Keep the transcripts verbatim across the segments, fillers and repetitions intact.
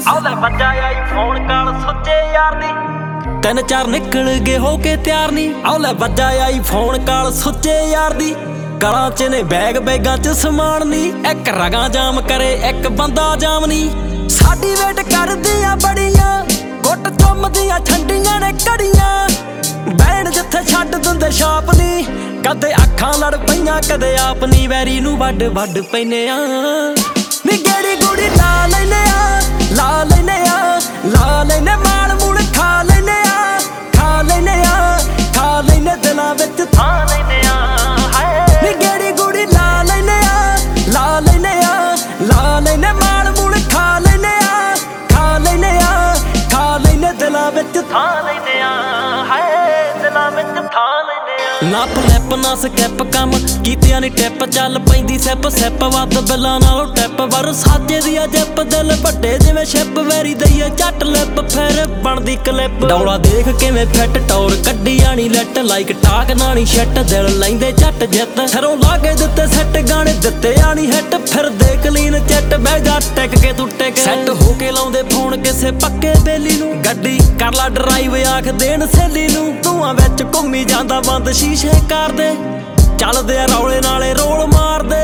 ਆਉ ਲੈ ਬੱਜਾ ਆਈ phone call ਸੋਚੇ ਯਾਰ ਦੀ ਤਿੰਨ ਚਾਰ ਨਿਕਲ ਗਏ ਹੋ ਕੇ ਤਿਆਰ ਨੀ ਆਉ ਲੈ ਬੱਜਾ ਆਈ ਫੋਨ ਕਾਲ ਸੋਚੇ ਯਾਰ ਦੀ ਗਲਾਂ ਚ ਨੇ ਬੈਗ ਬੈਗਾਂ ਚ ਸਮਾਨ ਨੀ ਇੱਕ ਰਗਾਂ ਜਾਮ ਕਰੇ ਇੱਕ ਬੰਦਾ ਜਾਮ ਨੀ ਸਾਡੀ ਵੇਟ ਕਰਦੀਆਂ ਬੜੀਆਂ ਗੁੱਟ ਚੁੰਮਦੀਆਂ ਠੰਡੀਆਂ ਨੇ ਕੜੀਆਂ ਬੈਣ ਜਿੱਥੇ ਛੱਡ ਦਿੰਦੇ ਛਾਪ ਨੀ ਕਦੇ ਅੱਖਾਂ ਲੜ ਪਈਆਂ ਕਦੇ ਆਪ ਨੀ ਵੈਰੀ ਨੂੰ ਵੱਡ ਵੱਡ ਪੈਨੇ ਆ ਨੀ ਗੇੜੀ ਗੁੜੀ ਲਾ ਲੈਨੇ ਆ ਲਾ ਲੈਨੇ ਆ ਲਾ ਲੈਨੇ ਮਾਲ ਮੂਲ ਖਾ ਲੈਨੇ ਆ ਖਾ ਲੈਨੇ ਆ ਖਾ ਲੈਨੇ ਦਿਲਾਂ ਵਿੱਚ ਥਾਂ ਲੈਨੇ ਆ ਹਾਏ ਨੀ ਗੇੜੀ ਗੁੜੀ ਲਾ ਲੈਨੇ ਆ ਲਾ ਲੈਨੇ ਆ ਲਾ ਲੈਨੇ ਮਾਲ ਮੂਲ ਖਾ ਲੈਨੇ ਆ ਖਾ ਲੈਨੇ ਆ ਖਾ ਲੈਨੇ ਦਿਲਾਂ ਵਿੱਚ ਥਾਂ ਲੈਨੇ ਆ ਹਾਏ ਦਿਲਾਂ ਵਿੱਚ ਥਾਂ ਲੈਨੇ ਆ ਨਾ ਪਲੈਪ ਨਾ ਸਕੈਪ ਕੰਮ ਕੀਤਿਆਂ ਨੀ ਟਿਪ ਚੱਲ ਪੈਂਦੀ ਸੈਪ ਸੈਪ ਵੱਧ ਬਿੱਲਾਂ ਨਾਲੋਂ ਟੈਪ ਵਰ ਸਾਜੇ ਦੀ ਆ ਜੱਪ ਦਿਲ ਵੱਡੇ ਜਿਵੇਂ ਸ਼ਿਪ ਵੈਰੀ ਦਈਏ ਝੱਟ ਲਿਪ ਫਿਰ ਬਣਦੀ ਕਲਿੱਪ ਡੌਲਾ ਦੇਖ ਕਿਵੇਂ ਫਿੱਟ ਟੌਰ ਕੱਢੀ ਆਣੀ ਲੈਟ ਲਾਈਕ ਟਾਕ ਨਾਣੀ ਸ਼ੈਟ ਦਿਲ ਲੈਂਦੇ ਝੱਟ ਜਿੱਤ ਸਰੋਂ ਲਾਗੇ ਦਿੱਤੇ ਸੈੱਟ ਗਾਣੇ ਦਿੱਤੇ ਆਣੀ ਹਿੱਟ ਫਿਰ ਦੇ ਕਲੀਨ ਚਿੱਟ ਬਹਿ ਜਾ ਟਿਕ ਕੇ ਤੂੰ ਟਿਕ ਸੈੱਟ ਹੋ ਕੇ ਲਾਉਂਦੇ ਫੋਨ ਕਿਸੇ ਪੱਕੇ ਬੇਲੀ ਨੂੰ ਗੱਡੀ ਕਰ ਲਾ ਡਰਾਈਵ ਆਖ ਦੇਣ ਸਹੇਲੀ ਨੂੰ ਧੂਆਂ ਵਿੱਚ ਘੁੰਮੀ ਜਾਂਦਾ ਬੰਦ ਸ਼ੀਸ਼ੇ ਕਰਦੇ ਚੱਲਦੇ ਆ ਰੌਲੇ ਨਾਲੇ ਰੋਲ ਮਾਰਦੇ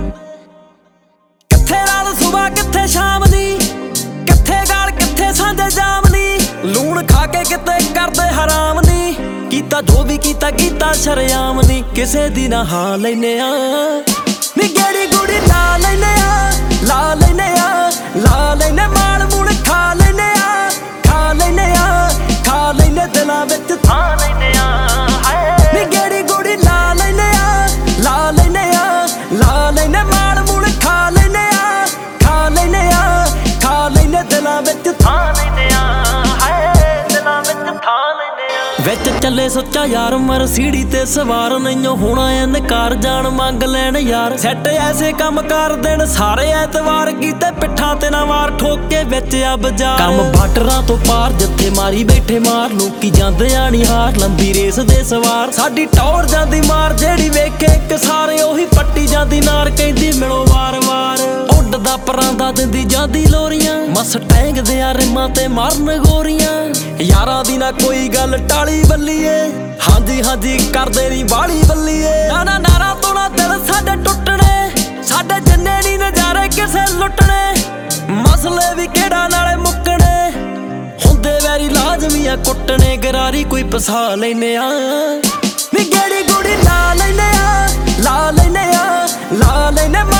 ਕਿੱਥੇ ਰਾਤ ਸੁਬਾ ਕਿੱਥੇ ਸ਼ਾਮ ਦੀ ਕਿੱਥੇ ਗਾਲ ਕਿੱਥੇ ਸਾਂਝੇ ਜਾਮ ਨੀ ਲੂਣ ਖਾ ਕੇ ਕਿਤੇ ਕਰਦੇ ਹਰਾਮ ਨੀ ਕੀਤਾ ਜੋ ਵੀ ਕੀਤਾ ਕੀਤਾ ਸ਼ਰੇਆਮ ਨੀ ਕਿਸੇ ਦੀ ਨਾ ਹਾਂ ਲੈਨੇ ਆ ਨੀ ਗੇੜੀ ਗੁੜੀ ਲਾ ਲੈਨੇ ਆ ਲਾ ਲੈਨੇ ਆ ਲਾ ਲੈਨੇ ਮਾਲ ਮੂਲ ਖਾ ਲੈਨੇ ਆ ਖਾ ਲੈਨੇ ਆ ਖਾ ਲੈਨੇ ਦਿਲਾਂ ਵਿੱਚ ਥਾਂ ਲੈਨੇ ਆ ਹਾਏ ਨੀ ਗੇੜੀ ਗੁੜੀ ਲਾ ਲੈਨੇ ਆ ਲਾ ਲੈਨੇ ਆ ਲਾ ਲੈਨੇ ਮਾਲ ਮੂਲ ਖਾ ਲੈਨੇ ਆ ਖਾ ਲੈਨੇ ਆ ਖਾ ਲੈਨੇ ਦਿਲਾਂ ਵਿੱਚ ਥਾਂ ਲੈਨੇ ਆ ਹਾਏ ਦਿਲਾਂ ਵਿੱਚ ਥਾਂ ਲੈਨੇ ਆ ਵਿੱਚ ਚੱਲੇ ਸੱਚਾ ਯਾਰ ਮਰਸੀਡੀ ਤੇ ਸਵਾਰ ਨਹੀਂਓ ਹੋਣਾ ਇਨਕਾਰ ਜਾਣ ਮੰਗ ਲੈਣ ਯਾਰ ਸੈੱਟ ਐਸੇ ਕੰਮ ਕਰ ਦੇਣ ਸਾਰੇ ਐਤਵਾਰ ਕੀਤੇ ਪਿੱਠਾਂ ਤੇ ਨਾ ਮਾਰ ਠੋਕ ਕੇ ਵਿੱਚ ਆ ਬਾਜ਼ਾਰ ਕੰਮ ਬਾਟਰਾਂ ਤੋਂ ਪਾਰ ਜਿੱਥੇ ਮਾਰੀ ਬੈਠੇ ਮਾਰ ਲੋਕੀ ਜਾਂਦੇ ਆ ਨੀ ਹਾਰ ਲੰਬੀ ਰੇਸ ਦੇ ਸਵਾਰ ਸਾਡੀ ਟੌਰ ਜਾਂਦੀ ਮਾਰ ਜਿਹੜੀ ਵੇਖੇ ਇੱਕ ਸਾਰੇ ਉਹੀ ਪੱਟੀ ਜਾਂਦੀ ਨਾਰ ਕਹਿੰਦੀ ਮਿਲੋ ਵਾਰ-ਵਾਰ ਉੱਡਦਾ ਪਰਾਂਦਾ ਦਿੰਦੀ ਜਾਂਦੀ ਲੋਰੀਆਂ ਮਸ ਟੈਂਗਦੇ ਆ ਰਿਮਾਂ ਤੇ ਮਾਰਨ ਗੋਰੀਆਂ ਯਾਰਾਂ ਦੀ ਨਾ ਕੋਈ ਗੱਲ ਟਾਲੀ ਬੱਲੀਏ ਹਾਂਜੀ ਹਾਂਜੀ ਕਰਦੇ ਨੀ ਬਾਲੀ ਬੱਲੀਏ ਨਾ ਨਾ ਨਾਰਾ ਤੋਂ ਨਾ ਦਿਲ ਸਾਡੇ ਟੁੱਟਣੇ ਸਾਡੇ ਜਿੰਨੇ ਨੀ ਨਜ਼ਾਰੇ ਕਿਸੇ ਲੁੱਟਣੇ ਮਸਲੇ ਵੀ ਕਿਹੜਾ ਨਾਲੇ ਮੁੱਕਣੇ ਹੁੰਦੇ ਵੈਰੀ ਲਾਜ਼ਮੀਆਂ ਕੁੱਟਣੇ ਗਰਾਰੀ ਕੋਈ ਪਸਾ ਲੈਨੇ ਆ ਨੀ ਗੇੜੀ ਗੁੜੀ ਲਾ ਲੈਨੇ ਆ ਲਾ ਲੈਨੇ ਆ ਲਾ ਲੈਨੇ